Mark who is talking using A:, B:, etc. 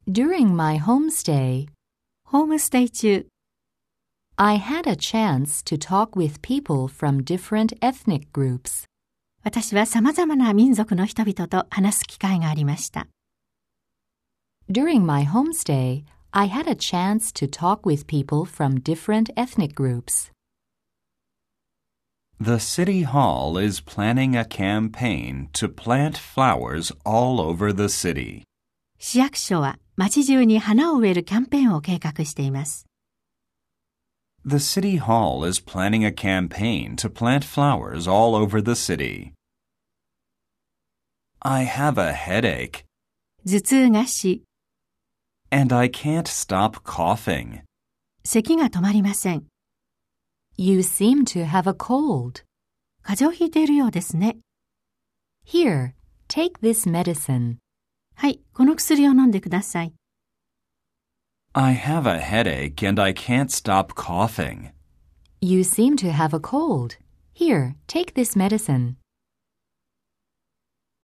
A: During my homestay,
B: ホームステイ中、
A: I had a chance to talk with people from different ethnic groups.
B: 私は様々な民族の人々と話す機会がありました。
A: During my homestay, I had a chance to talk with people from different ethnic groups.
C: The City Hall is planning a campaign to plant flowers all over the city.
B: 市役所は街中に花を植えるキャンペーンを計画しています。
C: The City Hall is planning a campaign to plant flowers all over the city. I have a headache.
B: 頭痛がし、
C: And I can't stop coughing.
B: 咳が止まりません。
A: You seem to have a cold.
B: 風邪をひいているようですね。
A: Here, take this medicine.
B: はい、この薬を飲んでください。
C: I have a headache and I can't stop coughing.
A: You seem to have a cold. Here, take this medicine.